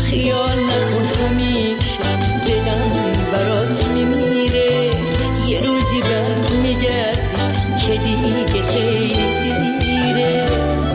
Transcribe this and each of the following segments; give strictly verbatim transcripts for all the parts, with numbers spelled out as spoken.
خیال نکن همیشه دلم برات میمیره، یه روزی بر میگردی که دیگه خیلی دیره.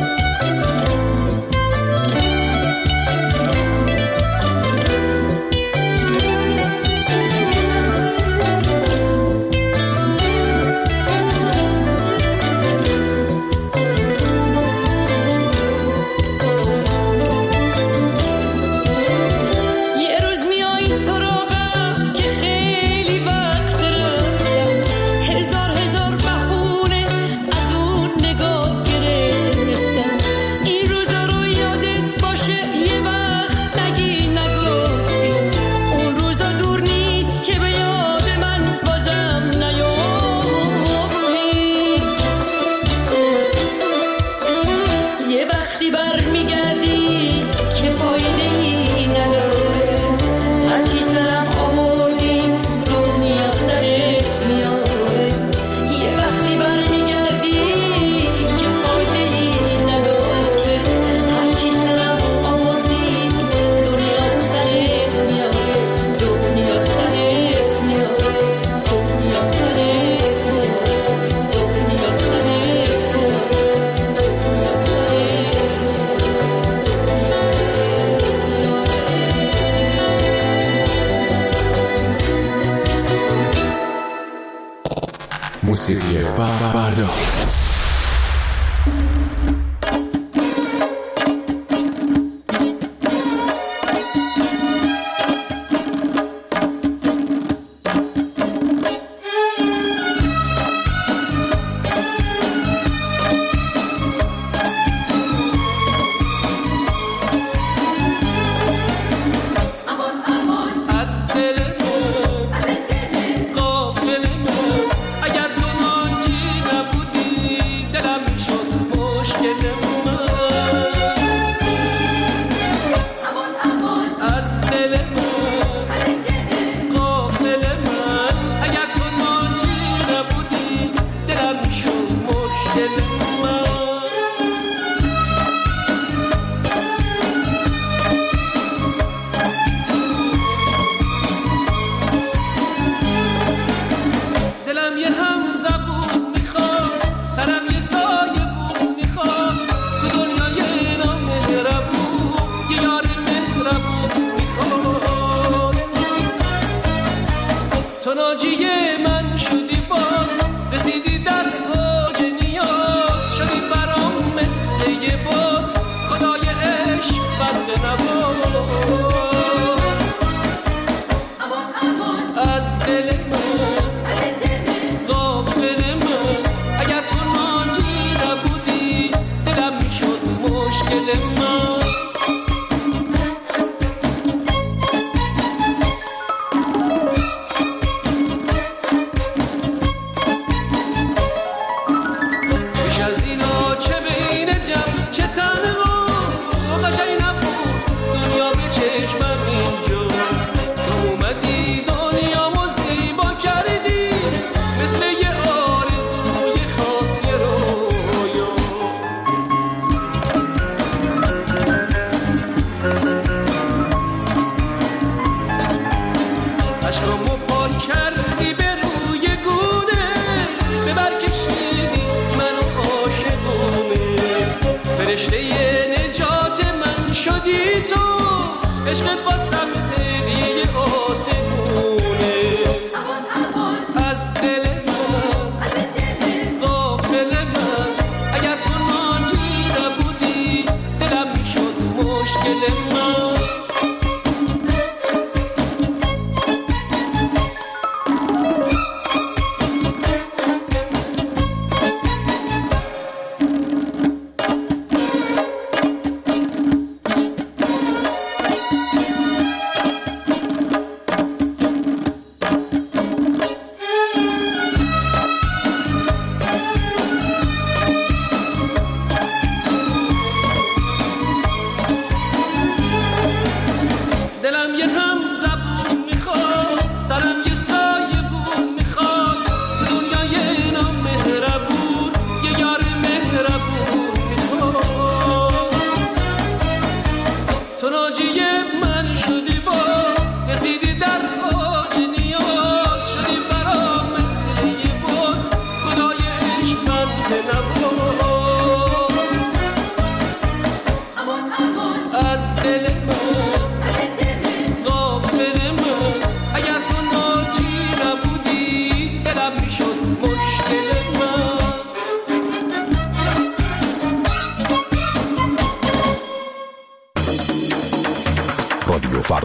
موسیقی فردا.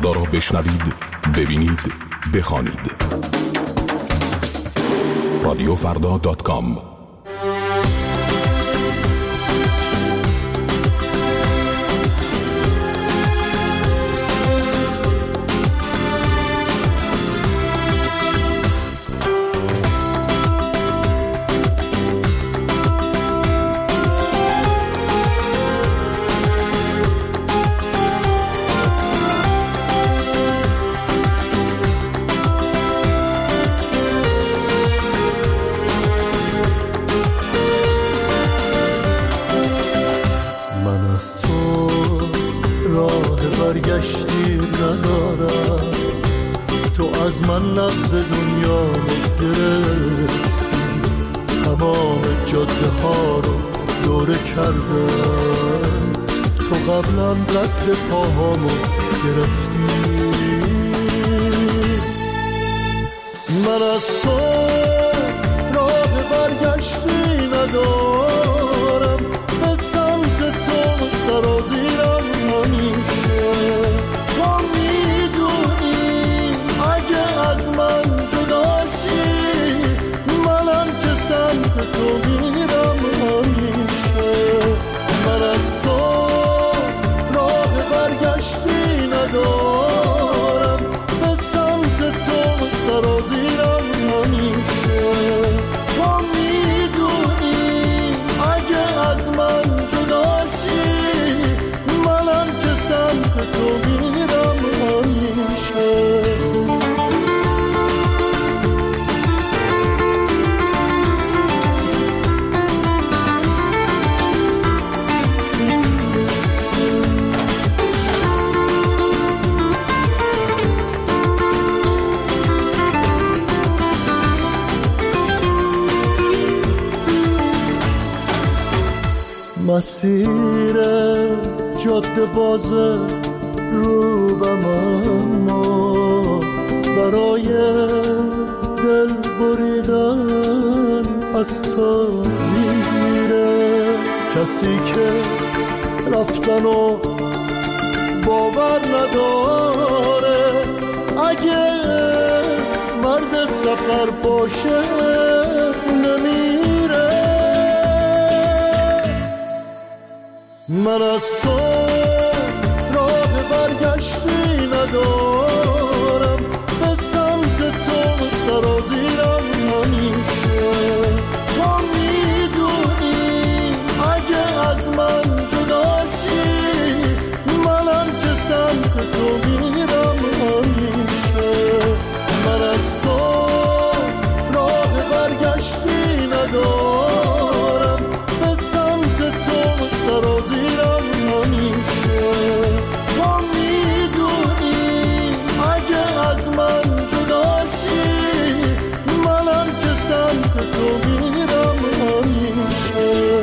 فردا را بشنوید، ببینید، بخوانید. رادیو فردا دات کام. برگشتی ندارم، تو از من نبض دنیا رو گرفتی، تمام جاده ها رو دوره کردم، تو قبلا رد پاهامو گرفتی. من از تو راه برگشتی ندارم، به سمت تو سرازیرم همیشه. تو میدونی اگه از من جداشی، منم که سمت تو میرم همیشه. من از تو راه برگشتی ندارم، به سمت تو سرازیرم همیشه. تو میدونی اگه از من جداشی، منم که سمت تو میرم همیشه. مسیر جاده بازه رو بم، اما برای دل بریدن از تو میره. کسی که رفتن و باور نداره، اگه مرد سفر باشه نمیره. من از تو راه برگشتی ندارم، به سمت تو سرازیرم همیشه. تو میدونی اگه از من جداشی، منم که سمت تو میرم همیشه. من از تو راه برگشتی ندارم، به سمت تو سرازیرم همیشه. تو میدونی اگه از من جداشی، منم که سمت تو میرم همیشه.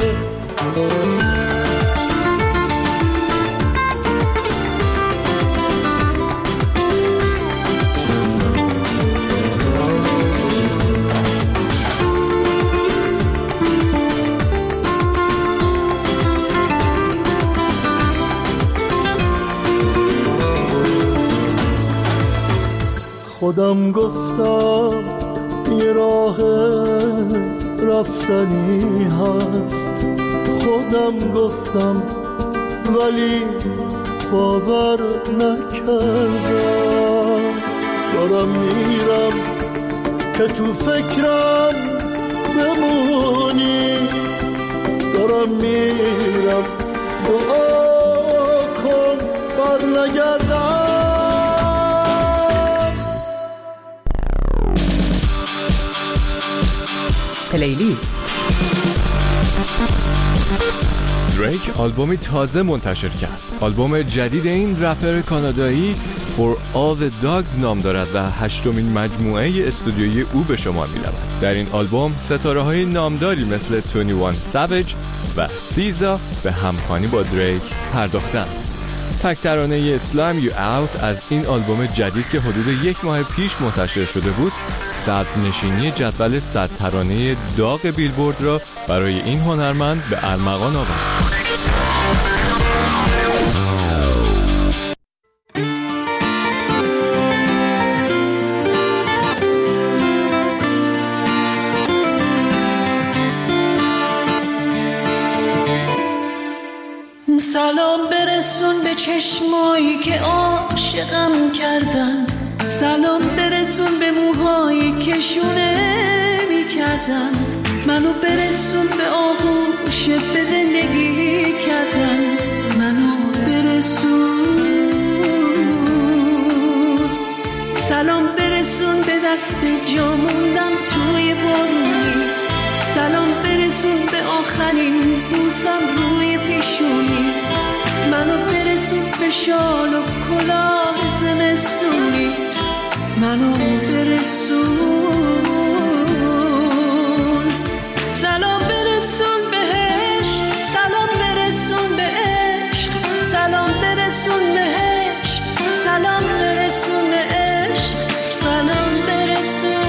خودم گفتم یه راه رفتنی هست، خودم گفتم ولی باور نکردم. دارم میرم که تو فکرم بمونی، دارم میرم دعا کن بر نگردم. پلیلیست. دریک آلبومی تازه منتشر کرد. آلبوم جدید این رپر کانادایی For All The Dogs نام دارد و هشتمین مجموعه استودیویی او به شمار می رود. در این آلبوم ستاره های نامداری مثل بیست و یک ساویج و سیزا به همخوانی با دریک پرداختند. تک ترانه Slam You Out از این آلبوم جدید که حدود یک ماه پیش منتشر شده بود، صدر نشینی جدول صد ترانه داغ بیلبورد را برای این هنرمند به ارمغان آورد. عاشقم کردن، سلام برسون به موهای کشونه میکردن، منو برسون به آغوشت به زندگی کردن، منو برسون. سلام برسون به دست جا موندم توی بارونی، سلام برسون به آخرین بوسم روی پیشونی، منو برسون به شال و کلاه زمستونی، منو برسون. سلام برسون بهش، سلام برسون به عشق، سلام برسون بهش، سلام برسون به عشق، سلام برسون.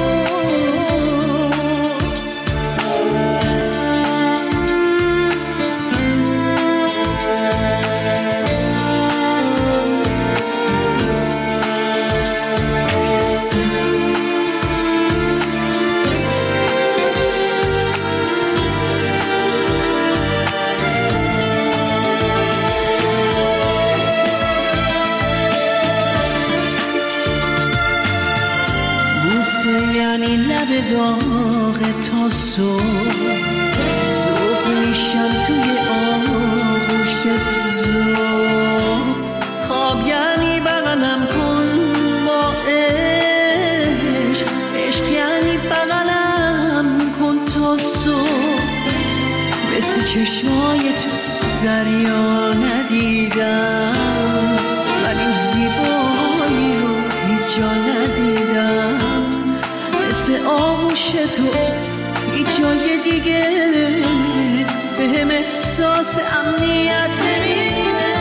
یعنی لب داغ تا صبح، صبح میشم توی آغوشت زود، خواب یعنی بغلم کن با عشق، عشق یعنی بغلم کن تا صبح. مثل چشمای تو دریا ندیدم، من این زیبایی رو هیچ جا ندیدم، مثل آغوش تو هیچ جای دیگه به هم احساس امنیت نمیده.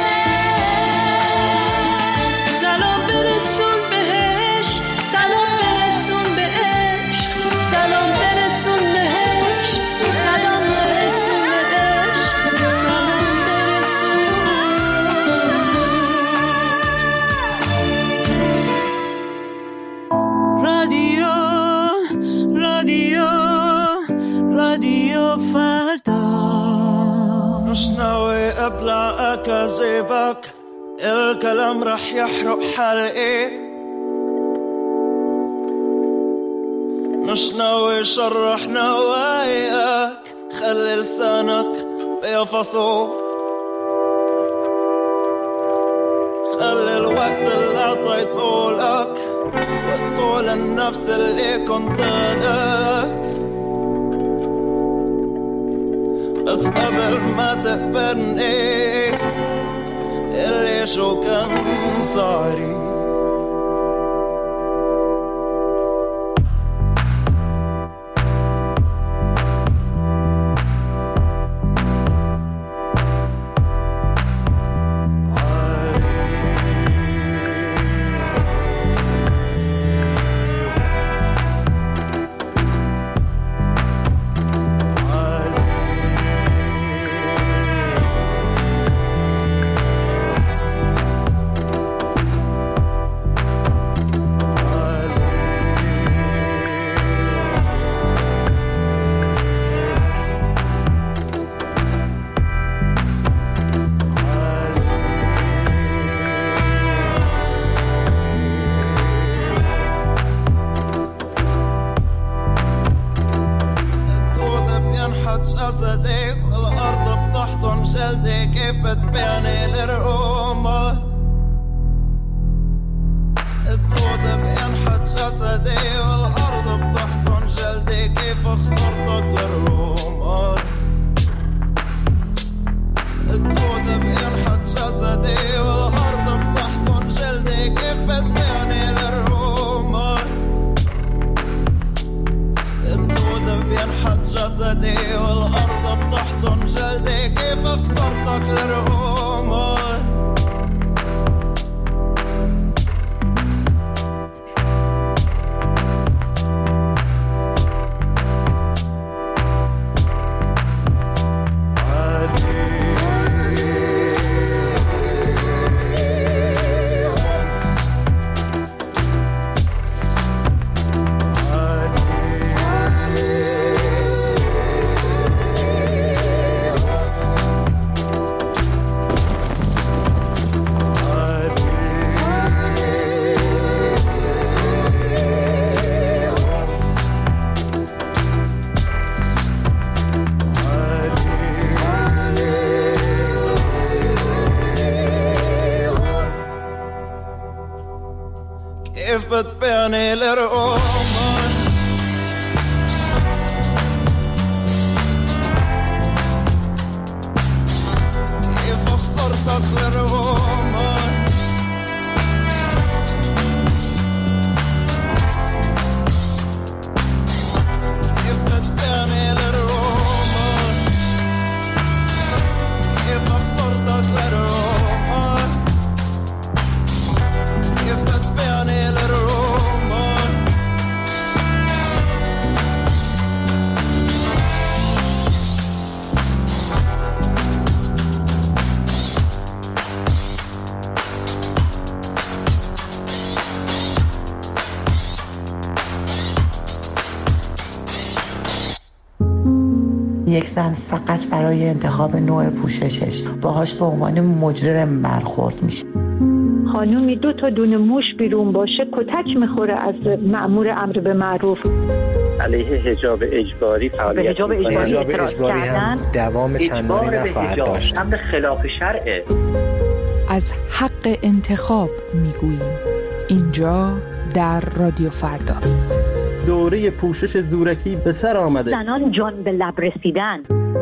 سلام برسون بهش، سلام برسون به عشق، سلام برسون بهش، سلام برسون به عشق، سلام برسون. رادیو رادیو رادیو فردا، مش ناوي ابلع اكاذيبك، الكلام رح يحرق حلقي، مش ناوي شرح نواياك، خلي لسانك بيفصو، خلي الوقت اللي اعطيته لك والطول النفس اللي كنت لك، بس قبل ما تقبلني اللي شو كان صاري. جسدي والأرض بتحضن جلدي، كيف بتبيعني للرقومة، الدود بينحت جسدي والأرض بتحضن جلدي، كيف خسرتك للرقومة، الدود بينحت جسدي والأرض بتحضن جلدي، كيف بتبيعني للرقومة، الدود بينحت جسدي والأرض بتحضن جلدي، كيف خسرتك للرقومة. كيف بتبيعني للرومان كيف خسرتك للرومان كيف بتبيعني للرومان كيف خسرتك للرومان كيف بتبيعني للرومان یک زن فقط برای انتخاب نوع پوششش باهاش به عنوان مجرم برخورد میشه. خانومی دو تا دونه موش بیرون باشه کتک میخوره از مأمور امر به معروف. علیه حجاب اجباری فعالیت حجاب اجباری, حجاب اجباری هم دوام چندانی نخواهد داشت. امر خلاف شرعه. از حق انتخاب میگوییم اینجا در رادیو فردا. دوره پوشش زورکی به سر آمده. زنان جان به لب رسیدن.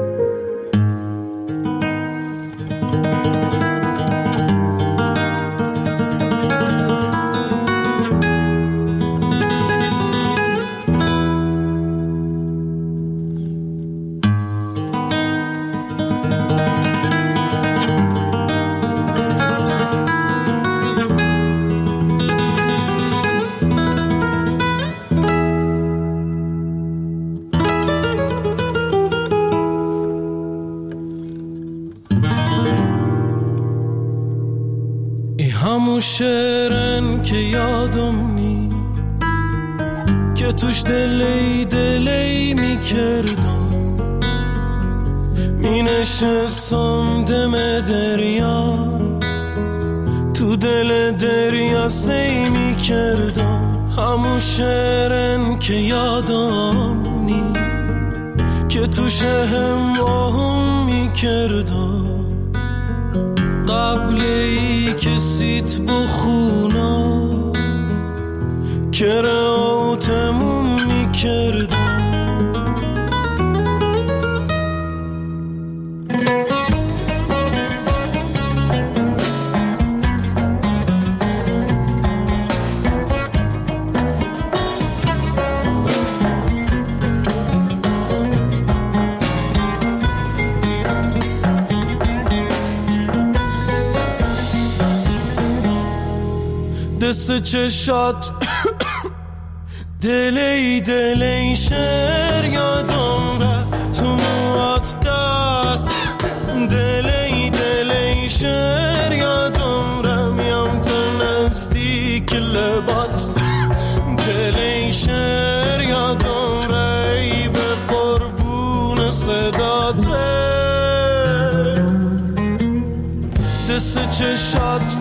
همون شعرن که یادم نی که توش دلی دلی می کردم می نشستم دم دریا تو دل دریا سی می کردم همون شعرن که یادم نی که توش هم آهم می کردم قبل ای که سیت بخونا که راتمون میکردم دست چشات دلی دلی شر یادم را تو موات دست دلی دلی شر یادم را میام تو نزدیک لبات دلی شر یادم را ای به قربون صدات دست چشات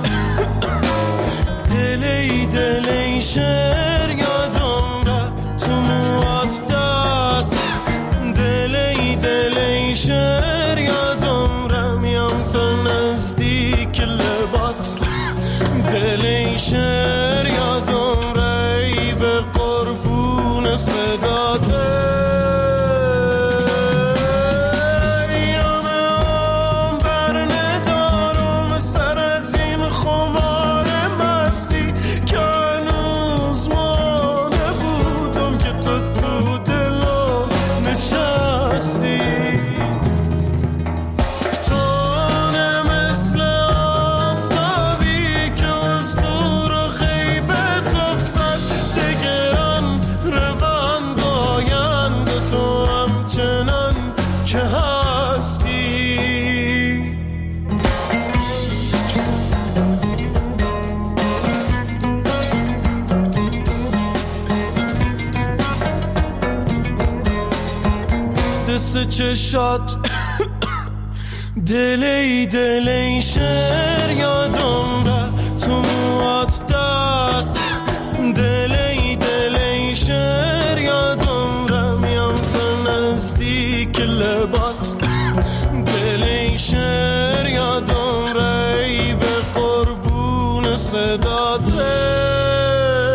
دلی دلی شر یادم را تو موات دست دلی دلی شر یادم را میام تا نزدیک لبات دلی شر یادم را ای به قربون صدات چشات دلی دلی شر یادم را تو موات دست دلی دلی شر یادم را میام تا نزدیک لبات دلی شر یادم را ای به قربون صدات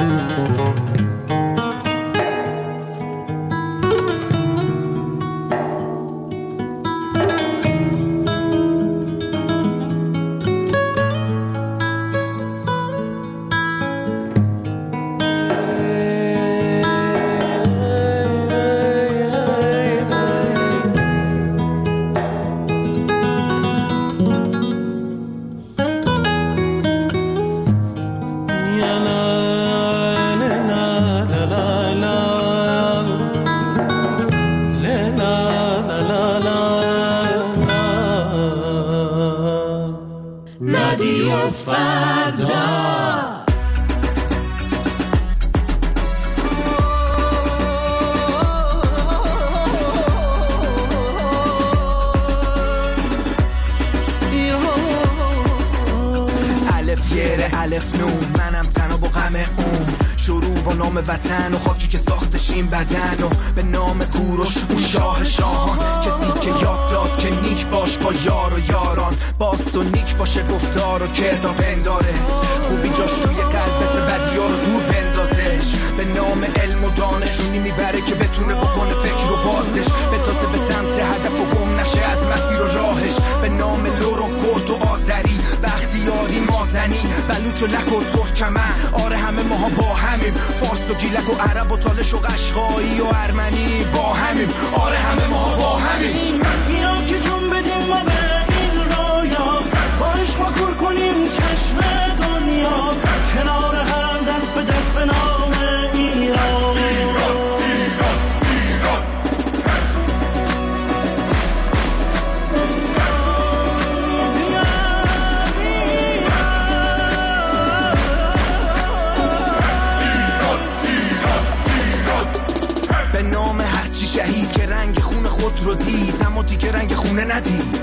الف نون منم تنها با غم اون شروع با نام وطن و خاکی که ساختشیم بدن و به نام کوروش اون شاه شاهان کسی که یاد داد که نیک باش با یار و یاران باست و نیک باشه گفتار و کردار بنداره خوبی جاش توی قلبت بدیا رو دور بندازش به نام علم و دانشونی میبره که بتونه بکنه فکر و بازش بتازه به سمت هدف و گم نشه از مسیر و راهش به نام لور و کرد و آذری بختیاری مازنی بلوچ و لک و ترکمن آره همه ماها با همیم فارس و گیلک و عرب و تالش و قشقایی و ارمنی با همیم آره همه ماها با همیم اینا که جون بدیم ما به این رایا باش ما کور کنیم چشم دنیا کنار هم دست به دست به نام ایران شهید که رنگ خون خود رو دید اما دیگه رنگ خونه ندید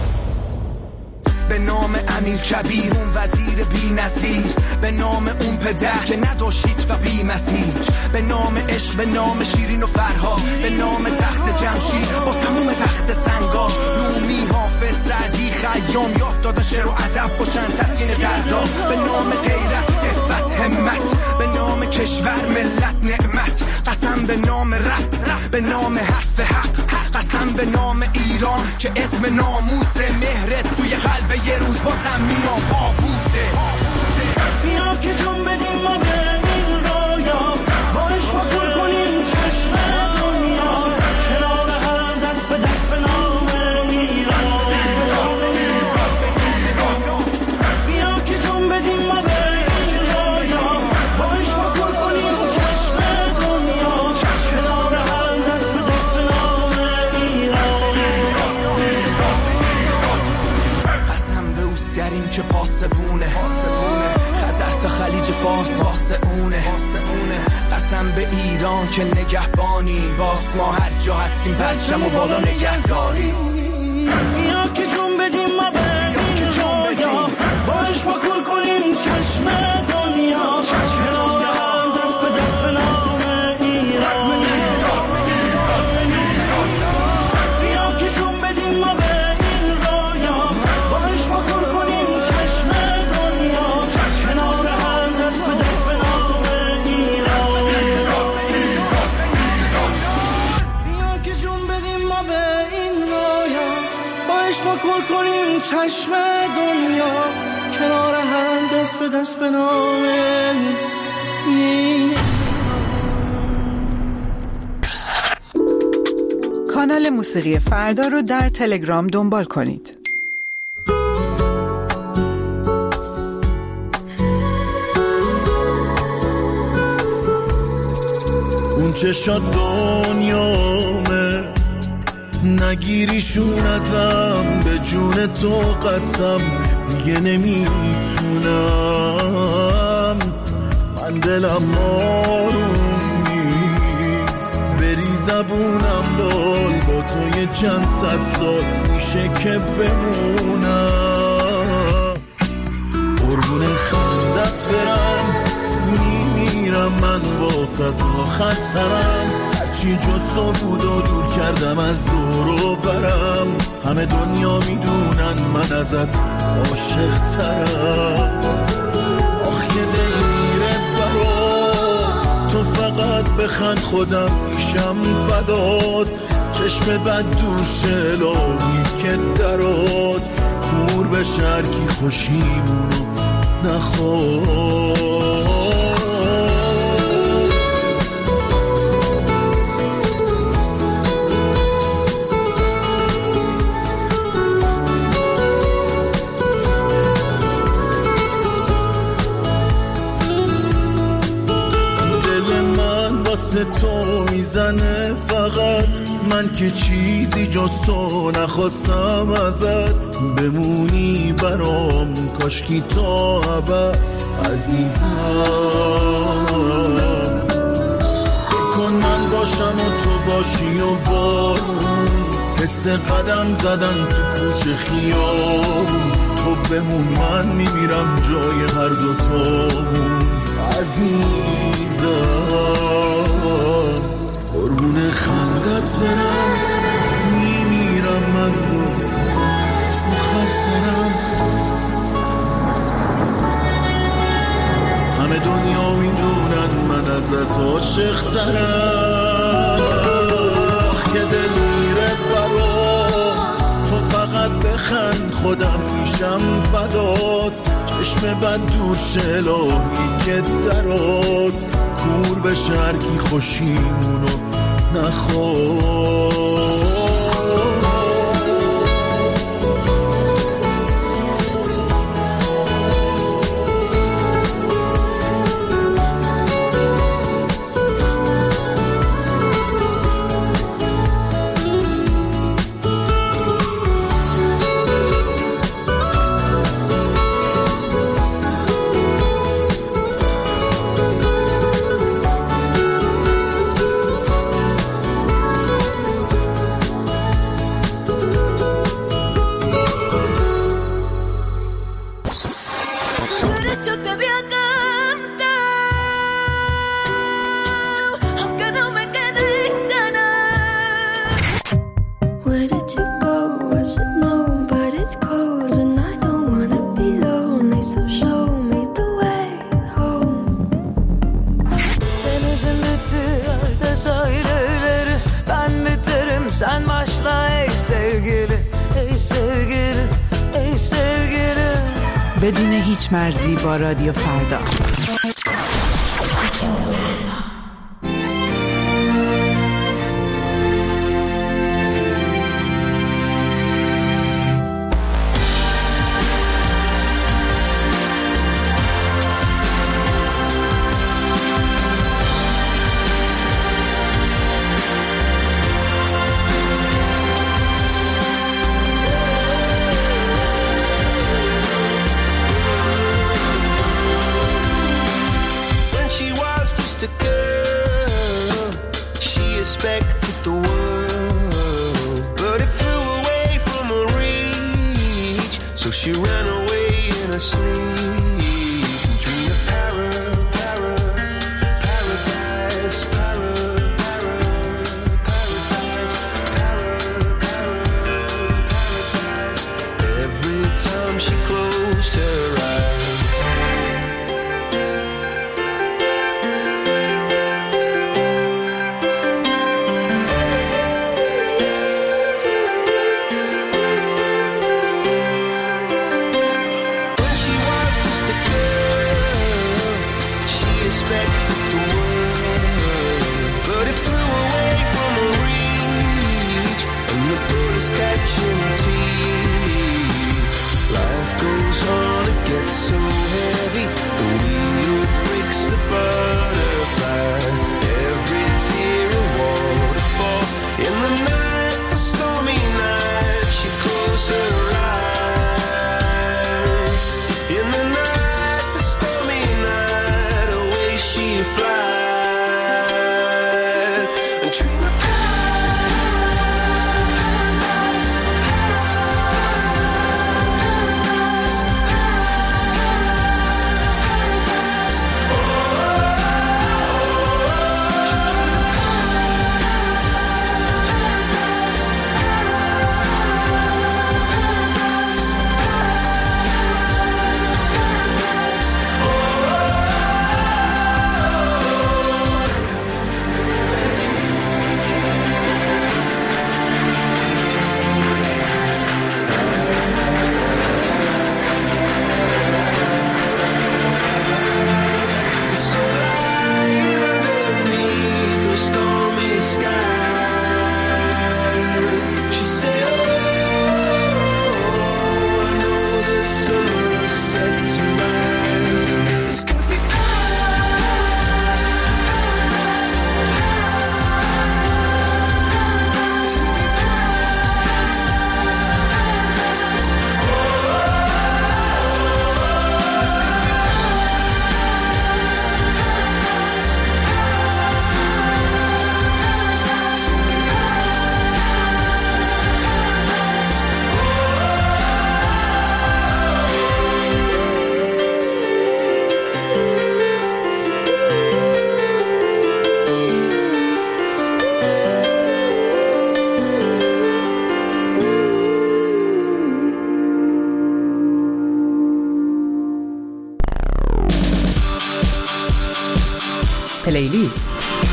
به نام امیر کبیر اون وزیر بی نظیر به نام اون پدر که نداشت هیچ و بی مسیج به نام عشق به نام شیرین و فرها به نام تخت جمشید با تموم تخت سنگاش رومی حافظ سعدی خیام یاد دادن شعر و ادب باشن تسکین دردا به نام غیرت عفت همت به نام کشور ملت نعمت قسم به نام رب به نام حرف حق قسم به نام ایران که اسم ناموس مهرت توی قلب یه روز بازم میام بابوسه بیا که جون بدیم ما به این رایا باش ما کل کنیم چشم دنیا کنار هم دست به دست به نام ایران بیا که جون بدیم ما به این رایا باش ما کل کنیم چشم دنیا کنار هم دست به دست به نام ایران قسم به اوسگرین که پاسبونه خزر تا خلیج فارس واسه اونه قسم به ایران که نگهبانی باس ما هر جا هستیم پرچم و بالا نگهداری بیا که جون بدیم ما به این رایا باش ما کل کنیم چشم دنیا کنار هم دست به دست به نام ایران بیا که جون بدیم ما به این رایا باش ما کل کنیم چشم دنیا کنار هم دست به دست به نام ایران بیا که جون بدیم ما به این رایا باش ما کل کنیم چشم دنیا کنار هم دست به دست به نام ایران. کانال موسیقی فردا رو در تلگرام دنبال کنید. اون چشات دنیامه نگیریشون ازم به جون تو قسم دیگه نمیتونم من دلم آروم نیست بری زبونم لال با تو یه چند صد سال میشه که بمونم قربون خندت برم میمیرم من واسه آخر سرم هرچی جز تو بود و دور کردم از دور و برم همه دنیا میدونن من ازت عاشق ترم آخ یه دل میره برات بخند خودم میشم فدات، چشم بد دوش الهی که درات، کور به شرکی خوشیمونو نخواد. تو میزنه فقط، من که چیزی جز تو نخواستم ازت، بمونی برام کاشکی تا ابد عزیزم. بکن من باشم و تو باشی و بارون، حس قدم زدن تو کوچه خیابون، تو بمون من میمیرم جای هر دوتامون عزیزم. قربون خندت برم میمیرم من بازم سخر سرم، همه دنیا میدونن من ازت عاشق ترم، که دل میره برام تو فقط بخند خودم میشم فدات، چشم بد دوش الهی که درات، کور به شرکی خوشیمونو نخواد. Sen başla ey sevgili, ey sevgili, ey sevgili. بدون هیچ مرزی با رادیو فردا. She ran away in her sleep, dreamed of para, para, paradise, para, para, paradise, para, para, paradise. Every time she closed her eyes. When she was پلیلیست.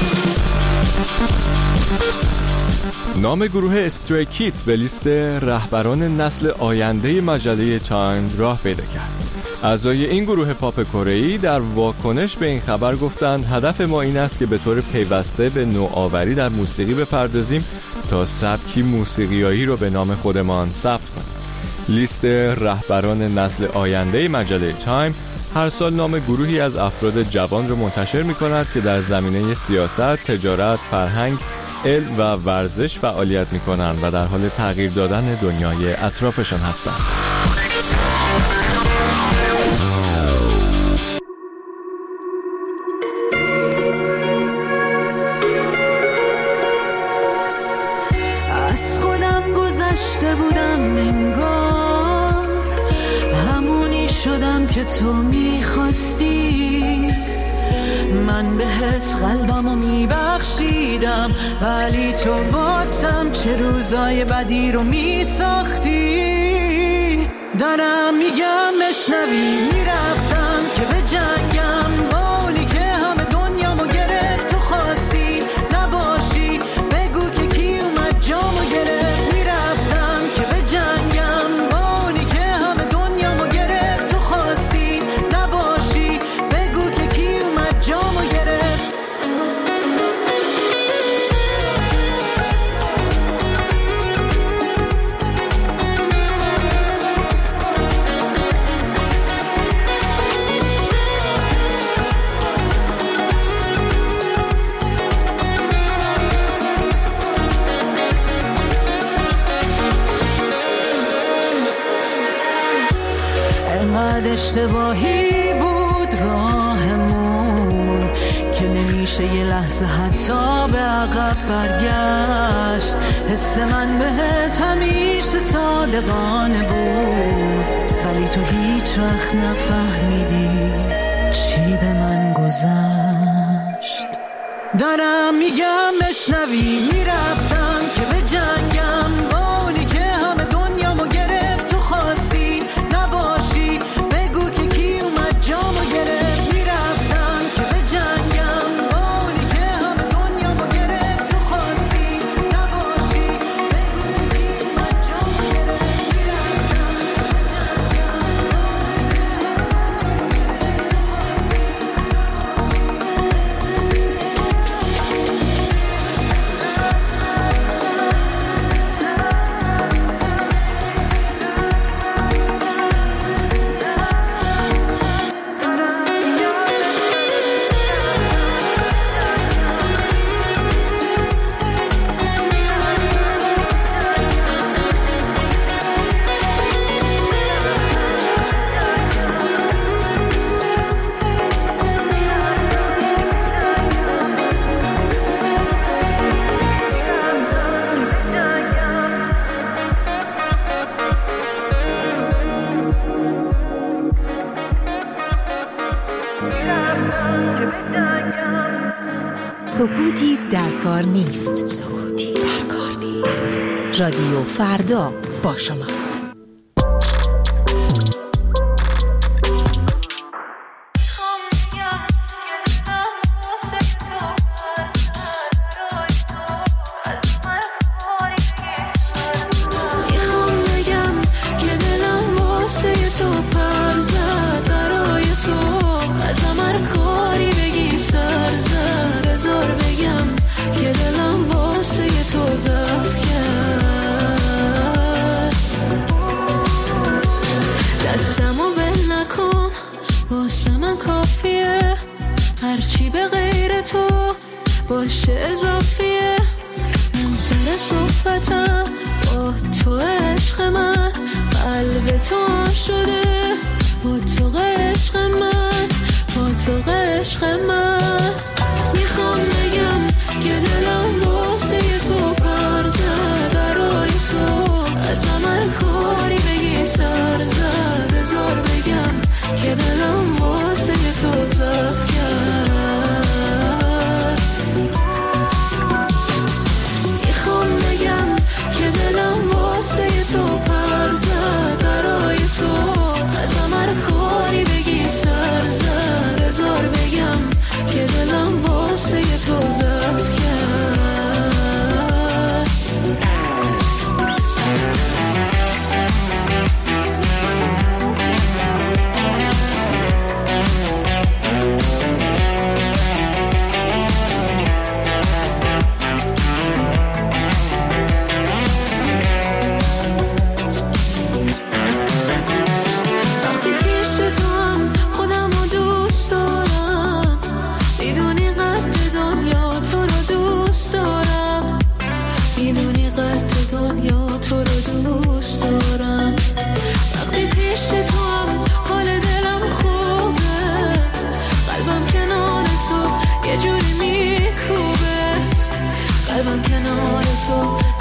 نام گروه استری کیدز به لیست رهبران نسل آینده مجله تایم راه پیدا کرد. اعضای این گروه پاپ کره‌ای در واکنش به این خبر گفتند هدف ما این است که به طور پیوسته به نوآوری در موسیقی بپردازیم تا سبکی موسیقیایی رو به نام خودمان ثبت کنیم. لیست رهبران نسل آینده مجله تایم هر سال نام گروهی از افراد جوان رو منتشر می‌کند که در زمینه سیاست، تجارت، فرهنگ، علم و ورزش فعالیت می‌کنند و در حال تغییر دادن دنیای اطرافشان هستند. از خودم گذشته بودم انگار، همونی شدم که تو میخواستی. من بهت قلبمو میبخشیدم ولی تو واسم چه روزای بدی رو میساختی. دارم میگم بشنوی، میرفتم که به جنگم با اونی که همه دنیامو گرفت. تو خواستی نباشی، بگو که کی اومد جامو گرفت. میرفتم که به جنگم با اونی که همه دنیامو گرفت. تو خواستی نباشی، بگو که کی اومد جامو گرفت. انقدر اشتباهی بود راهمون که نمیشه یه لحظه حتی به عقب برگشت. حس من بهت همیشه صادقانه بود ولی تو هیچ وقت نفهمیدی چی به من گذشت. دارم میگم بشنوی، میرفتم که به جنگم با اونی که همه دنیامو گرفت. تو خواستی نباشی، بگو که کی اومد جامو گرفت. میرفتم که به جنگم با اونی که همه دنیامو گرفت. تو خواستی نباشی، بگو که کی اومد جامو گرفت. سکوتی در کار نیست. سکوتی در کار نیست. رادیو فردا با شماست. هرچی به غیر تو باشه اضافیه. من سر صحبتم با تو عشق من، قلب تو شده با تو عشق من، با تو عشق من. میخوام بگم که دلم واسه تو پر زد، برای تو از هر کاری بگی سر زد. بذار بگم که دلم واسه تو ضعف کرد. میخوام بگم که دلم واسه تو پر زد، برای تو از هر کاری بگی سر زد. بذار بگم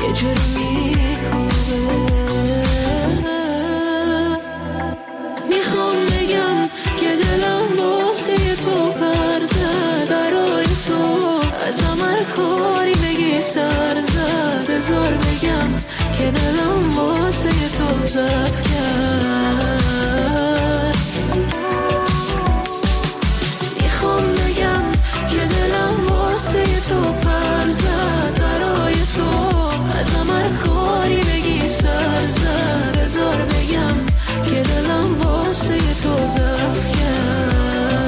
که چرا میخوابه. میخوام بگم که دلم واسه تو پر زد، برای تو ازم هر کاری بگی سر زد. بذار بگم که دلم واسه تو ضعف کرد. میخوام بگم که دلم واسه تو پر زد، برای تو ازم هر کاری بگی سر زد. بذار بگم که دلم واسه تو ضعف کرد.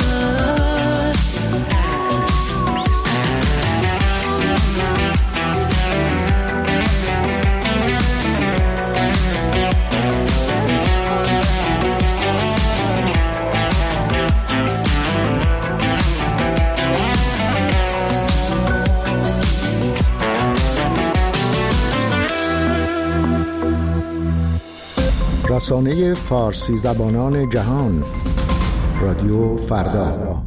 رسانه فارسی زبانان جهان، رادیو فردا.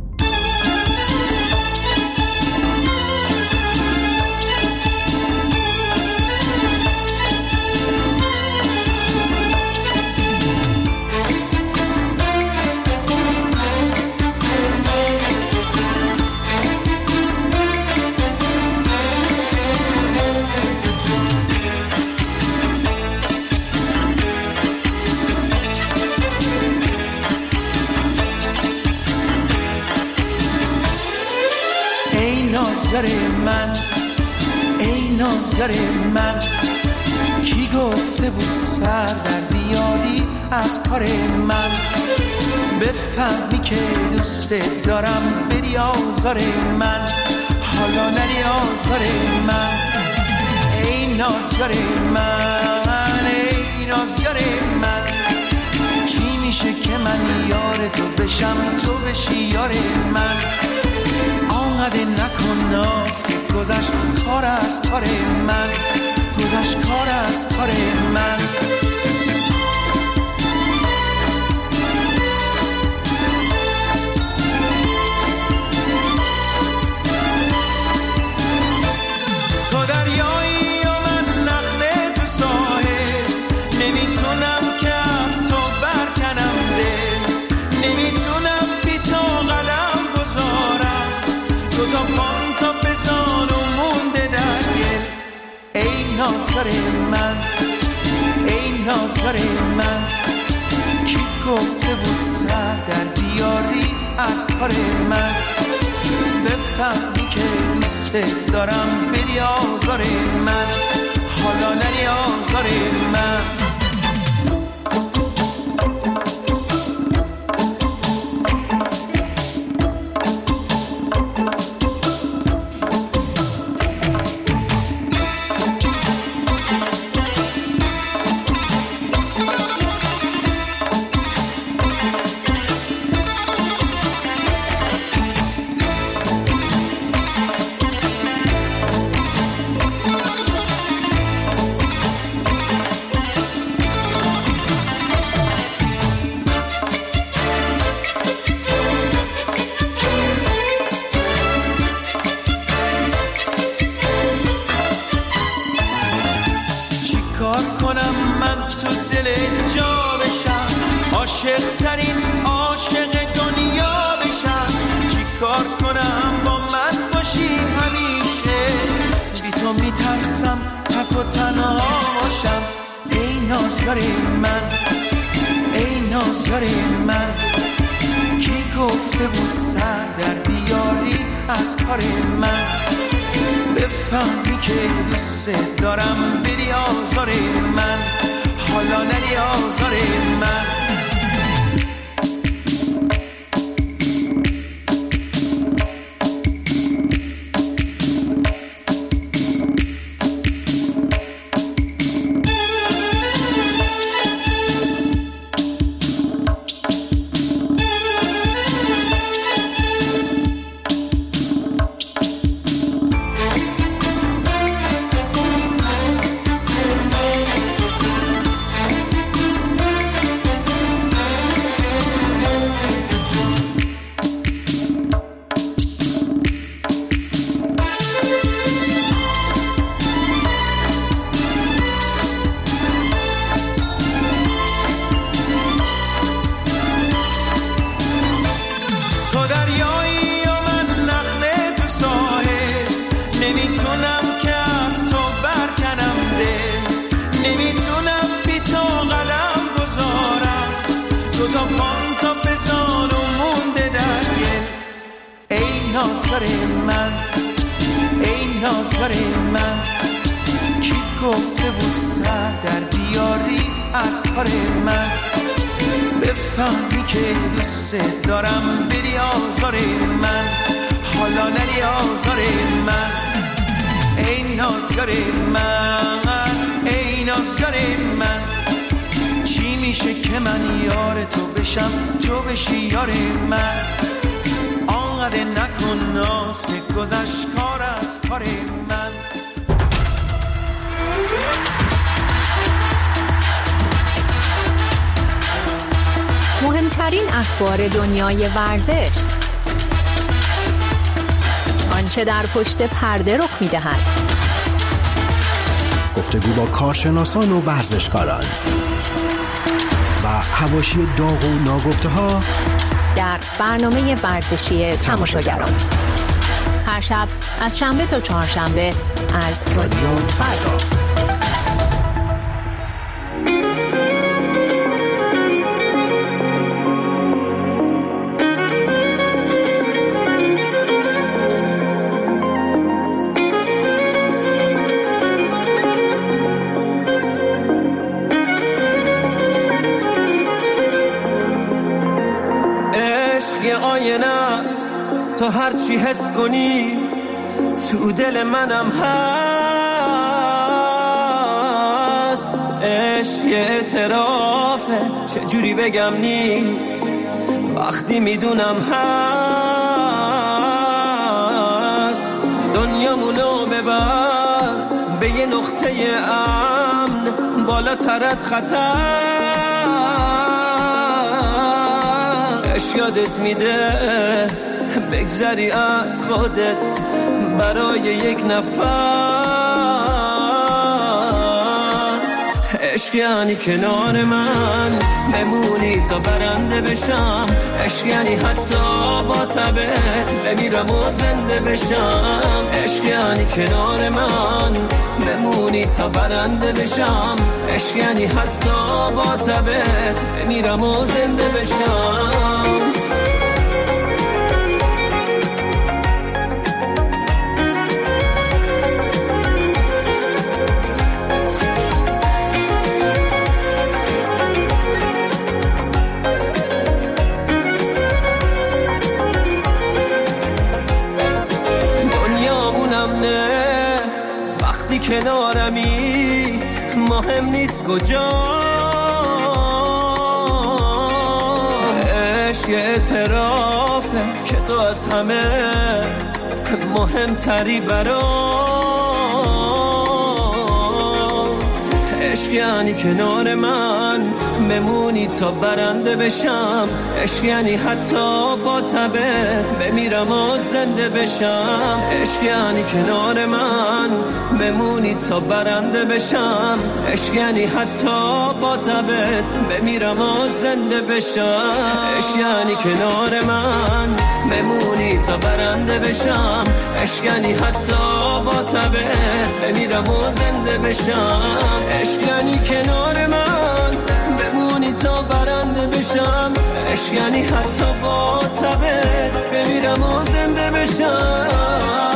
نازگر من، ای نازگر من، کی گفته بود سر در بیاری از کار من؟ بفهمی که دوست دارم بری آزار من، حالا نری آزار من. ای نازگر من، ای نازگر من، چی میشه که من یار تو بشم تو بشی یار من؟ آنقدر نکن ناز که گذشت کار از کار من، گذشت کار از کار من. تو دریایی و من نخله تو ساحل، نمیتونم که از تو برکنم دل، نمیتونم بی تو قدم گذارم. تو تا پان تا بزان و مونده در گل. ای نازگر من، ای نازگر من، کی گفته بود سر در بیاری از کار من؟ بفهمی که دوست دارم بدی آزار من، حالا نری آزار من. نازگار من، ای نازگار من. کی گفته بود سر در بیاری از کار من؟ بفهمی که دوست دارم بری آزار من، حالا نری آزار من. ای نازگار من، ای نازگار من. چی میشه که من یار تو بشم تو بشی یار من؟ آنقدر نکن ناز که گذشت کار از کار من. مهمترین اخبار دنیای ورزش، آنچه در پشت پرده رخ می‌دهد، گفتگو با کارشناسان و ورزشکاران و حواشی داغ و ناگفته‌ها در برنامه ورزشی تماشاگران. هر شب از شنبه تا چهارشنبه از رادیو فردا. تو هر چی حس کنی تو دل منم هست. عشق یه اعترافه چجوری بگم نیست وقتی میدونم هست. دنیامونو ببر به یه نقطه امن بالاتر از خطر. عشق یادت میده بگذری از خودت برای یک نفر. عشق یعنی کنار من بمونی تا برنده بشم. عشق یعنی حتی با تبت بمیرم و زنده بشم. عشق یعنی کنار من بمونی تا برنده بشم. عشق یعنی حتی با تبت بمیرم و زنده بشم. کنارمی مهم نیست کجا. عشق یه اعترافه که تو از همه مهمتری برام. عشق یعنی کنار من بمونی تا برنده بشم. عشق یعنی حتی با تبت بمیرم و زنده بشم. عشق یعنی کنار من بمونی تا برنده بشم. عشق یعنی حتی با تبت بمیرم و زنده بشم. عشق یعنی کنار من بمونی تا برنده بشم. عشق یعنی حتی با تبت بمیرم و زنده بشم. عشق یعنی کنار من بمونی تا برنده بشم. عشق یعنی حتی با تبت بمیرم و زنده بشم.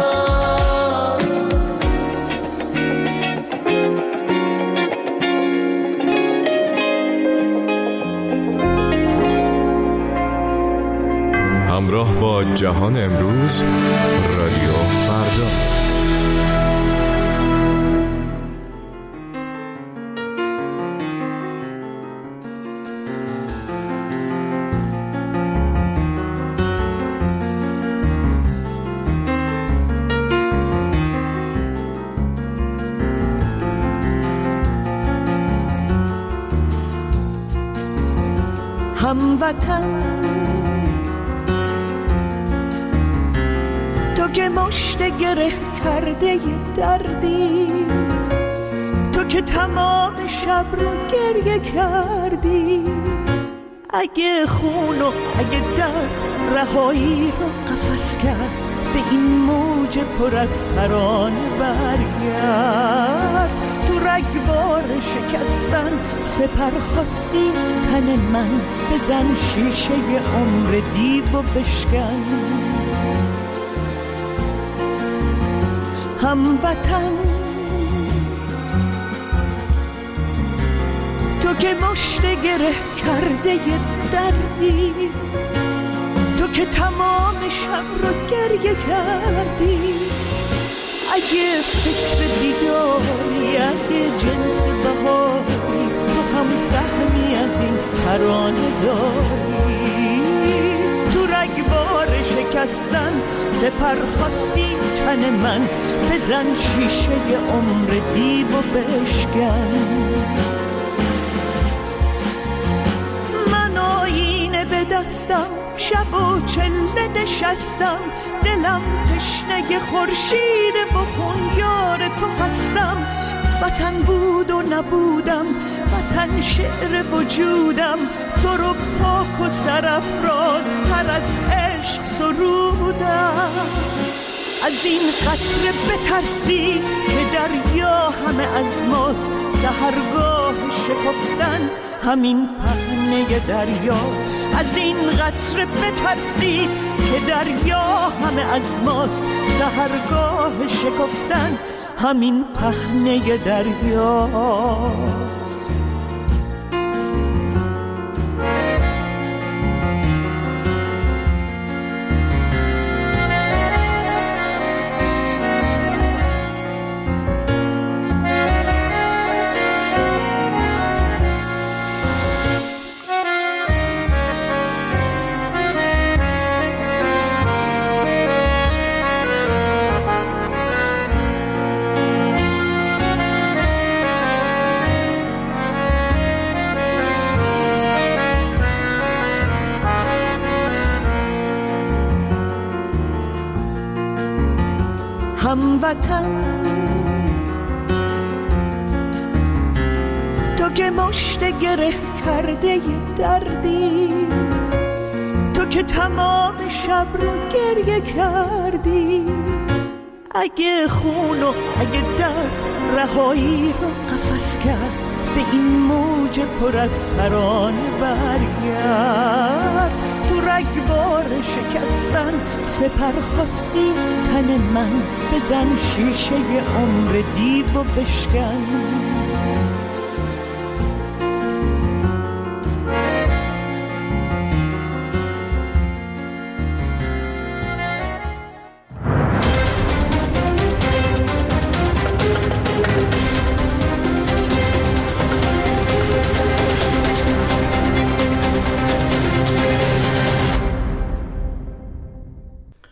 همراه با جهان امروز، رادیو فردا. هموطن تو که مشت گره کرده دردی، تو که تمام شب رو گریه کردی. اگه خون و اگه درد رهایی رو قفس کرد، به این موج پر از ترانه برگرد. تو رگبار شکستن سپر خواستی تن من، بزن شیشه عمر دیو و بشکن. هموطن، تو که مشت گره کرده ی دردی، تو که تمام شب رو گریه کردی. اگه فکر دیداری، اگه جنس بهاری، تو هم سهمی از این ترانه داری. تو رگبار شکستن سپر خواستی تن من، بزن شیشه عمر دیو و بشکن. من آینه به دستم، شب و چله نشستم، دلم تشنه خورشید بخون یار تو هستم. وطن بود و نبودم، وطن شعر وجودم، تو رو پاک و سرافراز تر از عشق سرودم. از این قطره بترسی که دریا همه از ماست، سحرگاه شکفتن همین پهنه دریاست. از این قطره بترسی که دریا همه از ماست، سحرگاه شکفتن همین پهنه دریاست. هموطن، تو که مشت گره کرده ی دردی، تو که تمام شب رو گریه کردی. اگه خون و اگه درد رهایی رو قفس کرد، به این موج پر از ترانه برگرد. تو رگبار شکستن سپر خواستی تن من، بزن شیشه عمر دیو و بشکن.